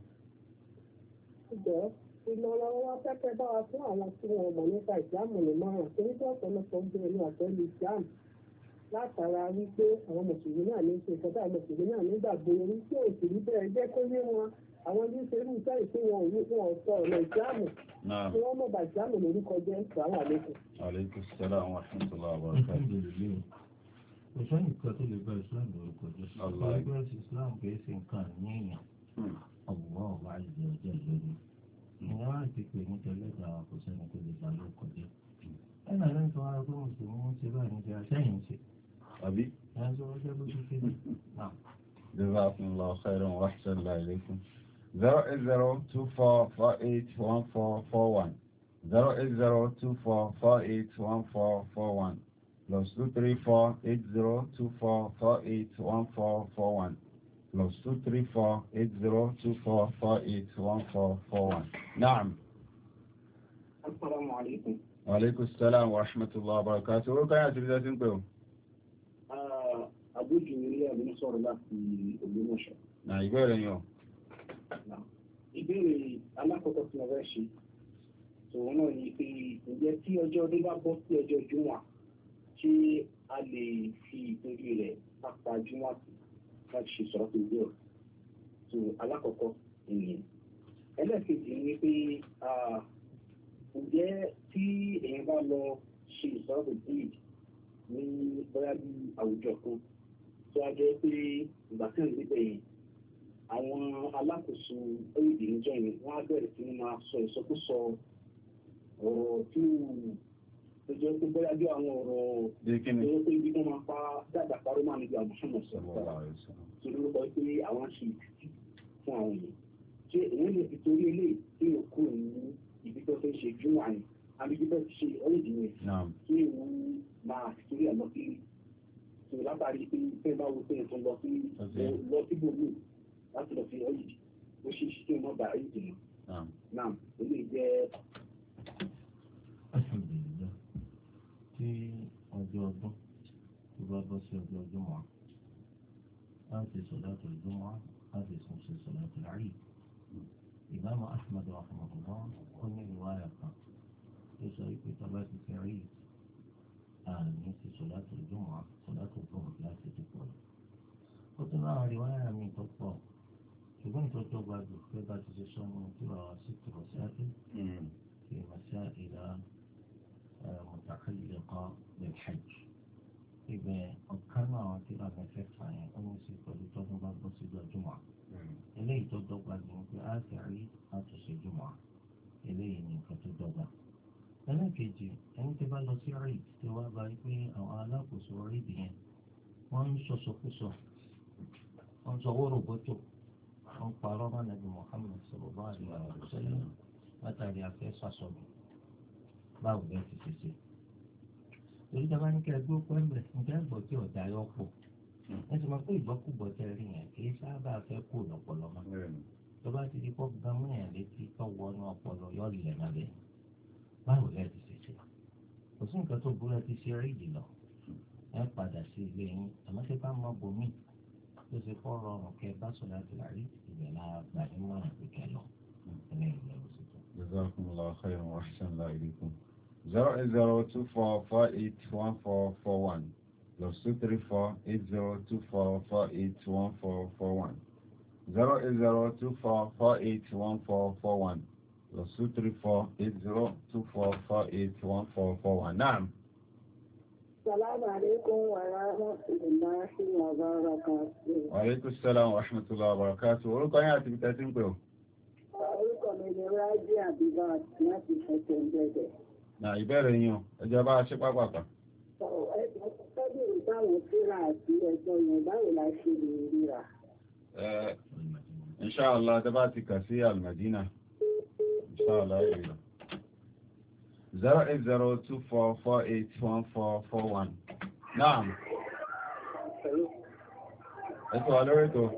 Ìjọ́ ìlọ́lọ́wọ́ wá fẹ́kẹ́ bá wa fún àwọn tí wọ́n mọ̀ nípa ìsìlámù ní márùn-ún torí tí ọ̀pọ̀lọpọ̀ gbé inú àtẹ́lù ìsìlámù látara wípé àwọn mùsùlùmí náà ní ṣe ìkọ́tà mùsùlùmí náà nígbàgbọ́ orí tí òsì rí bẹ́ẹ̀ jẹ́ kó yé wọn àwọn ní ṣe irú iṣẹ́ ìpín wọn òní fún ọ̀sọ̀ ọ̀nà ìsìlámù tí wọ́n mọ̀ bá ìsìlámù lórúkọ jẹ́ ìsìlámù àlékún. Aleykum salaam wa rahmatullahi wa barakatuh. kò sẹ́yìn kan tó lè gba ìsìlámù lórúkọ jẹ́ ẹgbẹ́ ìsìlámù kì í ṣe nǹkan ní èèyàn ọ̀gbọ́n ọ̀wá ìjẹ́ ọjọ́ ìlú ìyẹn wá ti pè ní tẹ́lẹ̀dà kò sẹ́ni tó lè gbà lórúkọ jẹ́ ẹ̀nà lẹ́yìn tó wá pé mùsùlùmí ń ṣe báyìí ní ti àṣẹ́yìn ṣe àbí. ẹ̀ ń sọ ọjọ́ bó ṣe kéde náà. Jazakumullahu khairan wa ahsana ilaykum. zero eight zero two four four eight one four four one zero eight zero two four four eight one four four one plus two three four eight zero two four four eight one four four one plus two three four eight zero two four four eight one four four one. Naam. Assalamu alaikum. Wa alaikum salam wa rahmatullahi wa barakatuh. Orúkọ yẹn àti ìdíjẹ́ sí ń pè ó. Àbújù ní ilé àmì sọ̀rọ̀ láti Ògbómọ̀ṣọ́. Nà ìbéèrè yàn. Ìbéèrè alákọ̀ọ́kọ́ tí wọ́n fẹ́ ṣe tòun náà ni pé ǹjẹ́ tí ọjọ́ ọdún bá bọ́ sí ọjọ́ Júmọ̀ ṣé a lè fi ìtòrí rẹ̀ pápá Júmọ̀ sí láti ṣe sọ̀rọ̀ tó gbé ọ̀. So alákọ̀ọ́kọ́ ènìyàn. Ẹlẹ́ẹ̀kejì ni pé ǹjẹ́ tí lọ ṣe ìsọ́ọ̀bù bíi ní bóyá bí àwùjọ kan tó a jẹ́ pé ìgbà tí ń níbẹ̀ yẹn àwọn alákòóso orílẹ̀-èdè níjọ́ yẹn wọ́n á bẹ̀rẹ̀ sí ní máa sọ ìsọkúsọ ọ̀rọ̀ tí ó jẹ́ pé bóyá bí àwọn ọ̀rọ̀ ẹ̀rọ pé ibi wọ́n máa pa dáadáa parọ́ máa níbi àmọ́sánmọ̀ sọ̀rọ̀ tó lórúkọ pé àwọn ṣe ìtìtì fún àwọn yìí ṣé èèyàn lè fi torí eléyìí tí yóò kúrò ní ibi tó fẹ́ ṣe júmọ̀ àyè àbí ibi tó ti ṣe orílẹ̀-èdè yẹn kí èèyàn máa fi torí àlọ́ sí tó látàrí pé pé bá wo pé èèyàn tó lọ sí lọ síbòmí láti lọ sí orílẹ̀-èdè ó ṣe ṣe kí wọ́n bá orílẹ̀-èdè náà náà eléyìí jẹ́ alhamdulillah tí ọjọ́ ọdún tó bá bọ́ sí ọjọ́ ọdún mọ́ láti sọ̀láàtù al-jumu'ah láti sùn sí sọ̀láàtù al-eid. Imam Ahmad rahimahullah ó ní ìwáyà kan tó sọ wípé tọ́lá ti fi rí àní sí sọ̀láàtù al-jumu'ah sọ̀láàtù al-dhuhr láti ti pọ̀ lọ. ó tún láwọn ìwáyà mi tó pọ̀ ṣùgbọ́n ìtọ́jú ọgbà dùn pé bá ti ṣe sọ́nù tí wàá sí tòrọ̀ sí àdé في مسائل متعلقة بالحج إذا كان عاطلا مسافة أمسي فلتوضع بسيط الجمعة إليه تضوى من آثاري أتسي الجمعة إليه من فتضوى أنا كيجي أنا تبع لسيري توا بايبي أو آلاف وسوري دين وأن شوشوكوشو وأن صوروا بطو وأن قارنا نبي محمد صلى الله عليه وسلم látàrí afẹ́ sàṣọ̀bù báwo bẹ́ẹ̀ ti ṣe ṣe. torí tí a bá ní kí ẹ gbé pẹ́ mbẹ̀ ǹjẹ́ ẹ̀gbọ́ tí ọ̀dà yọ pọ̀ ẹ sì máa pé ìgbọ́kùgbọ́ tẹ rí yẹn kì í sábà fẹ́ kó lọ́pọlọ mọ́. tó bá ti di kó gbámú yẹn létí tó wọnú ọpọlọ yọ lẹ̀ má bẹ́ẹ̀ báwo bẹ́ẹ̀ ti ṣe ṣe. kò sí nǹkan tó burú ẹ ti ṣe rí ìdìlọ ẹ padà sí ilé yín àmọ́ ṣé bá mọ bomi tó ṣe kọ́ rọrùn kẹ bá sọ láti rárí ìbẹ̀ lára gbà ní mọ́ràn pé kẹ lọ ẹlẹ́yìn lẹ́wọ̀ sí. جزاكم الله خيرا وأحسن الله إليكم. zero eight zero two four four eight one four four one plus two three four eight zero two four four eight one four four one zero eight zero two four four eight one four four one plus two three four eight zero two four four eight one four four one. نعم. السلام عليكم ورحمة الله وبركاته. وعليكم السلام ورحمة الله وبركاته. orúkọ yín àti ibi tẹ́ ti ń pè o. orúkọ mi ni rájí àbíbá láti ṣẹ̀ṣẹ̀ ìbẹ̀rẹ̀. nà ìbéèrè yín o ẹjọ́ bá a ṣe pápápá. ẹ̀sìn tọ́jú ìbáwò síra àti ẹ̀jọ́ yẹn báwo la ṣe lè ríra. inṣáàlá tẹ́ bá ti kà sí Al-Madina inṣáàlá ìrìnà. zero eight zero two four four eight one four four one. naam. ẹ sọ wà lórí ètò.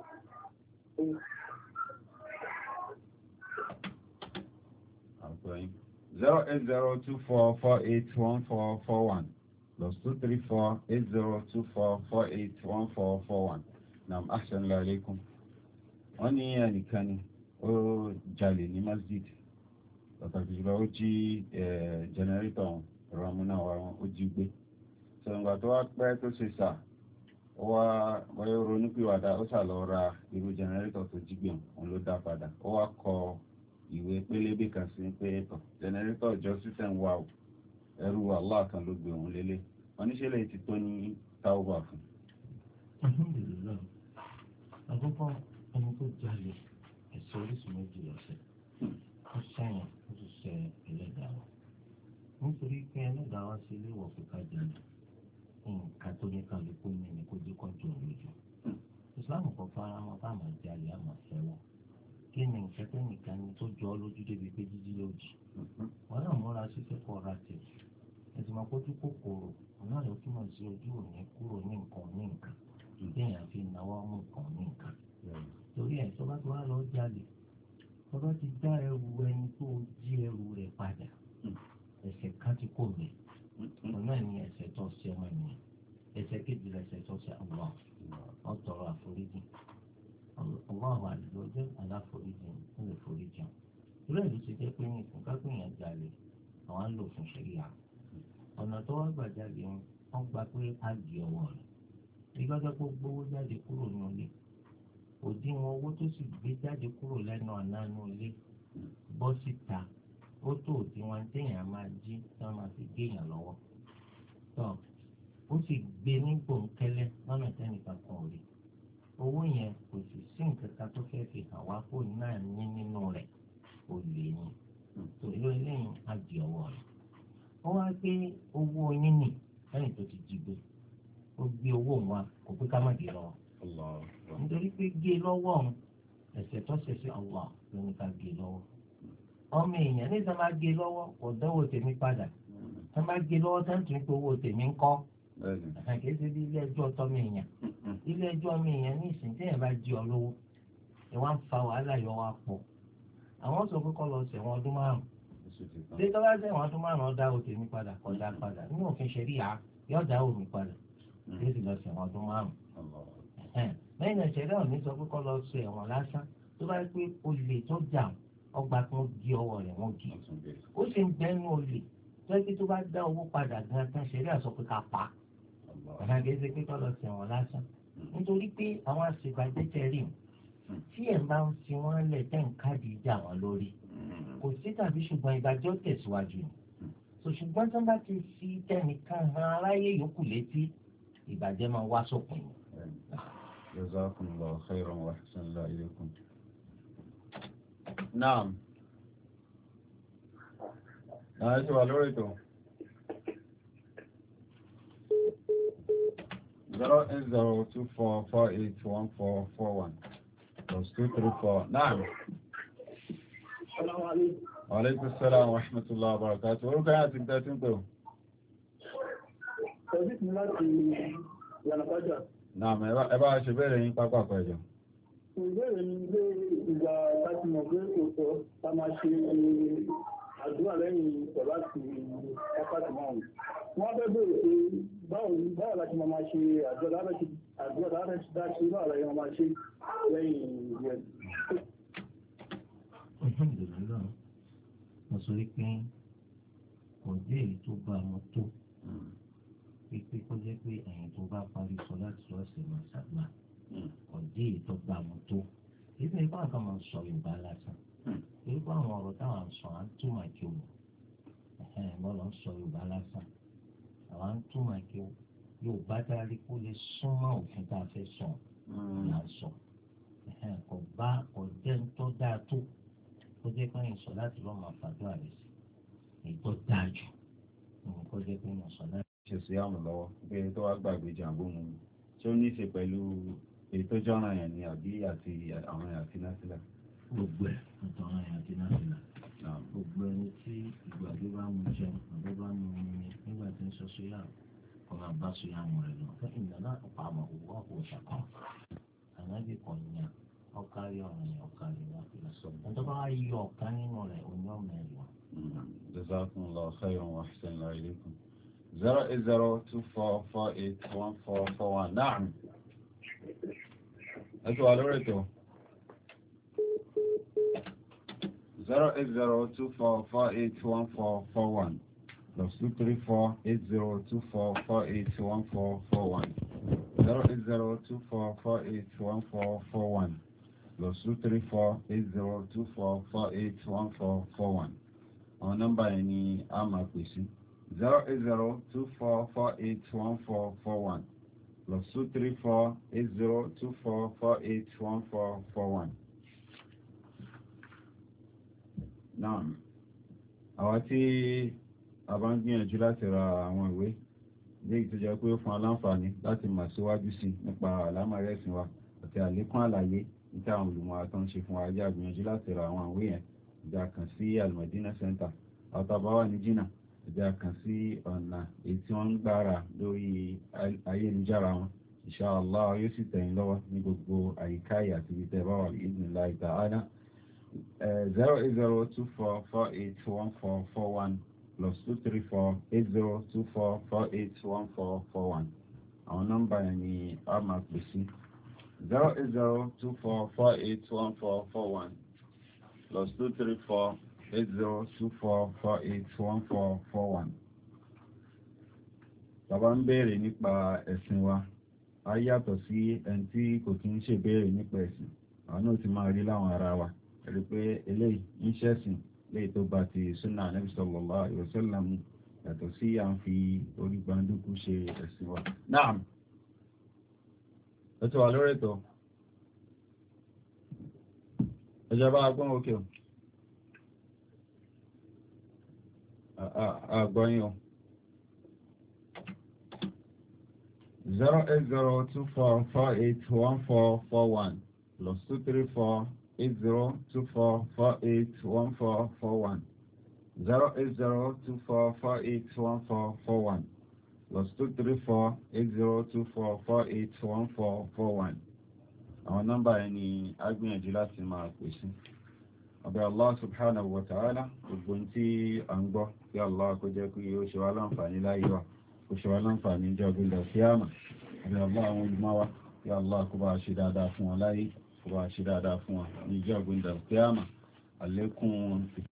zero eight zero two four four eight one four four one plus two three four eight zero two four four eight one four four one. Naam, ahsanallahu alaykum. Wọ́n ní ẹnìkan ni ó jalè ní masjid. Pàtàkì jùlọ ó jí jẹnẹrétọ̀ ẹ̀rọ amúnáwá wọn ó jí gbé. Sọ̀rọ̀ǹgbà tó wá pẹ́ tó ṣe sà, ó wá wáyé ronúpìwàdà ó sà lọ ra irú jẹnẹrétọ̀ tó jí gbé òun ló dá padà. Ó wá kọ ìwé pélébé kan sí pé ẹ̀tọ̀ jẹnẹrétọ̀ ìjọ sísẹ̀ ń wà ó ẹrú Allah kan ló gbé òun lélẹ̀ wọ́n ní ṣẹlẹ̀ ti tó ní táwọ́bà fún. alhamdulillah àkọ́kọ́ ẹni tó jalè ẹ̀sẹ̀ orísun méjì lọ́sẹ̀ ó sẹ́yìn ó sì ṣe ẹlẹ́dàá wa nítorí pé ẹlẹ́dàá wa ṣe léwọ̀ pé ká jalè nǹkan tó ní kálukú ní ní kó dé kọ́jú òun lójú Islam kò fara mọ́ bá àmọ́ jalè àmọ́ fẹ́wọ́ kí ni nǹkan tó nìkan ni tó jọ ọ́ lójú débi pé jíjí ló jì wọ́n náà múra ṣíṣe kọ́ ọ̀rá tẹ̀ ẹ̀sìn máa kójú kòkòrò ọ̀nà ló túmọ̀ sí ojú òní kúrò ní nǹkan ní nǹkan ìdíyàn fi náwó mú nǹkan ní nǹkan torí ẹ̀ tó bá ti wá lọ jalè tó bá ti dá ẹrù ẹni tó jí ẹrù rẹ̀ padà ẹ̀ṣẹ̀ kan ti kò rẹ̀ ọ̀nà ní ẹ̀ṣẹ̀ tó ṣe ọmọ ènìyàn ẹ̀ṣẹ̀ kejì lẹ̀ṣẹ̀ tó ṣe Allah ọ̀ tọrọ àforíjì Allah àdìgbò jẹ́ aláforíjì ó lè foríjì ìrẹ́ ìlú ti jẹ́ pé ní ìfúnkápẹ́yìn jalè àwọn ń lò fún ṣẹ̀ríà ọ̀nà tó wá gbà jáde wọ́n gba pé á di ọwọ́ rẹ̀ ìgbàgbọ́ pé gbówó jáde kúrò ní ilé òdiwọ̀n owó tó sì gbé jáde kúrò lẹ́nu ọ̀nà inú ilé bọ́ síta ó tó tí wọ́n téèyàn máa jí tí wọ́n máa fi gé èèyàn lọ́wọ́ tó ó sì gbé ní gbòǹkẹ́lẹ́ lọ́nà tẹ́nìkan kan ò rí owó yẹn kò sì sí nǹkan kan tó fẹ́ fi hàn wá kó náà ní nínú rẹ̀ ó lè ní tó ilé lẹ́yìn á di ọwọ́ rẹ̀ ó wá gbé owó yín nì lẹ́yìn tó ti jí gbé ó gbé owó wa kò pé ká má gé lọ́wọ́ nítorí pé gé lọ́wọ́ òun ẹ̀ṣẹ̀ tó ṣẹ̀ sí Allah ló ní ká gé lọ́wọ́ ọmọ èèyàn ní sọ máa gé lọ́wọ́ kò dánwò tèmi padà sọ máa gé lọ́wọ́ tó ń tún pé owó tèmi ń kọ́ kìí ṣe bí ilé ẹjọ́ tọ́mọ èèyàn ilé ẹjọ́ ọmọ èèyàn ní ìsìn tí èèyàn bá jí ọ lówó ẹ wá ń fa wàhálà yọ wá pọ̀ àwọn sọ pé kọ́ lọ ṣẹ̀wọ̀n ọdún márùn-ún ṣé tó bá ṣẹ̀wọ̀n ọdún márùn-ún ó dá owó tèmi padà kọ́ dá padà nínú òfin ṣẹ̀ríà yóò dá owó mi padà yóò sì lọ ṣẹ̀wọ̀n ọdún márùn-ún lẹ́yìn ìṣẹ̀lẹ̀ òní sọ pé kọ́ lọ ṣe ẹ̀wọ̀n lásán tó bá pé olè tó jà ọgbà tó ń gé ọwọ́ rẹ̀ wọ́n gé ó sì ń bẹ́nu olè tó yẹ kí tó bá dá owó padà gan tán ṣẹlẹ̀ àsọ pé ká pa á kì í ṣe pé kọ́ lọ ṣe ẹ̀wọ̀n lásán nítorí pé àwọn àṣebàjẹ́ tẹ̀ rí tí ẹ̀ bá ń fi wọ́n lẹ̀ tẹ̀ ń káàdì ìjà wọn lórí kò sí tàbí ṣùgbọ́n ìbàjẹ́ ó tẹ̀síwájú ni ṣùgbọ́n tó bá ti fi tẹnìkan han aráyé yòókù létí ìbàjẹ́ máa wá sópin. جزاكم الله خيرا وأحسن الله إليكم. نعم. نعم سؤالوريتو. zero eight zero two four four eight one four four one plus two three four. نعم. السلام عليكم. وعليكم السلام ورحمة الله وبركاته. orúkọ yẹn àti ìgbà tí ń pè ó. Tọ́jú mi láti Yànà Pàjá. Náà ẹ bá ṣe bẹ́ẹ̀rẹ̀ yín pápá pẹ̀jọ. Ìbéèrè ní ilé ìgbà láti mọ̀ pé kò tọ́ ta máa ṣe àdúrà lẹ́yìn ìtọ̀ láti wákàtí márùn-ún. Wọ́n fẹ́ bèèrè pé báwo láti máa ṣe àdúrà láti dá ṣe báwo láti máa ṣe lẹ́yìn ìwẹ̀. Alhamdulillah, mo sọ pé kò dé èyí tó bá wọn tó pípé kó jẹ́ pé ẹ̀yìn tó bá parí sọ láti sọ ẹ̀sẹ̀ máa ṣàgbà ọ̀dí ìtọ́ gbà mọ́ tó èyí ni báwọn kan máa ń sọ Yorùbá lásán torí pé àwọn ọ̀rọ̀ táwọn ń sọ à ń túmọ̀ kí o ẹ̀hìn wọ́n lọ ń sọ Yorùbá lásán àwọn à ń túmọ̀ kí o Yorùbá dárí kó lè súnmọ́ òfin tá a fẹ́ sọ là ń sọ ẹ̀hìn kò bá ọ̀jẹ́ ń tọ́ dáa tó kó jẹ́ pé ẹ̀yìn sọ láti lọ́ọ́ máa fàdúrà rẹ̀ sí èyí tó dáa jù kó jẹ́ pé ẹ̀yìn sọ láti ṣe sí àmọ̀ lọ́wọ́ pé tó wá gbàgbé jàǹbó mu tí ó ní í ṣe pẹ̀lú èyí tó jọ́ràn yẹn ni àbí àti àwọn èèyàn àti násìlà. gbogbo ẹ̀ àtàwọn èèyàn àti násìlà gbogbo ẹni tí ìgbàgbé bá mú jẹun àbí bá mú mi nígbà tí ń sọ sóyà kọ́ máa bá sóyà mú rẹ̀ lọ fún ìdáná ọ̀pá àmọ̀ òwò ọ̀pọ̀ òṣàkọ́ ànábì kan yàn ọ̀kárí ọ̀ràn yẹn ọ̀kárí wá fi lọ sọ ẹ̀tọ́ bá yọ ọ̀kan nínú rẹ̀ òní ọ̀mọ ẹ̀ lọ. Jazakumullahu khairan wa ahsana ilaykum. zero eight zero two four four eight one four four one. Naam. Ẹ̀tọ́ wà lórí ètò. zero eight zero two four four eight one four four one plus two three four eight zero two four four eight one four four one. zero eight zero two four four eight one four four one plus two three four eight zero two four four eight one four four one. Àwọn nọ́mbà yẹn ni a máa pè sí. zero eight zero two four four eight one four four one plus two three four eight zero two four four eight one four four one. Náà, àwọn tí a bá ń gbìyànjú láti ra àwọn ìwé léyìí tó jẹ́ pé ó fún aláǹfààní láti mà síwájú sí nípa àlámọ̀rí ẹ̀sìn wa àti àlékún àlàyé níta àwọn olùmọ̀ àtọ́ ń ṣe fún wa ajá gbìyànjú láti ra àwọn ìwé yẹn ìjà kan sí Al-Madina Center àtàbáwá ní jìnnà ìjà kan sí ọ̀nà èyí tí wọ́n ń gbára lórí ayélujára wọn Insha Allah yóò sì tẹ̀yìn lọ́wọ́ ní gbogbo àyíká àti ibi tẹ́ bá wà bi'idhnillahi ta'ala. zero eight zero two four four eight one four four one plus two three four eight zero two four four eight one four four one. Àwọn nọ́mbà yẹn ni a máa pè sí zero eight zero two four four eight one four four one plus two three four eight zero two four four eight one four four one. Bàbá ń béèrè nípa ẹ̀sìn wa, a yàtọ̀ sí ẹni tí kò kí ń ṣe béèrè nípa ẹ̀sìn. Àwọn náà ti máa rí láwọn ara wa, rí pé eléyìí ń ṣẹ̀sìn, lè tó bá ti súnà Ànábì sallallahu alaihi wasallam yàtọ̀ sí à ń fi orí gbàndúkú ṣe ẹ̀sìn wa. Naam. Ó ti wà lórí ètò. Ìjọba agbọ́n òkè o. Àgbọ́yìn o. zero eight zero two four four eight one four four one plus two three four eight zero two four four eight one four four one. zero eight zero two four four eight one four four one plus two three four eight zero two four four eight one four four one. Àwọn nọ́mbà yẹn ni a gbìyànjú láti máa pèsè. Ọbẹ̀ Allah subhanahu wa ta'ala gbogbo tí a ń gbọ́ kí Allah kó jẹ́ kí ó ṣe wá láǹfààní láyé wa, kó ṣe wá láǹfààní jọ gbílẹ̀ kíyámà. Ọbẹ̀ Allah àwọn olùmọ́wá kí Allah kó bá ṣe dáadáa fún wọn láyé, kó bá ṣe dáadáa fún wọn ní ìjọ gbílẹ̀ kíyámà. Àlékún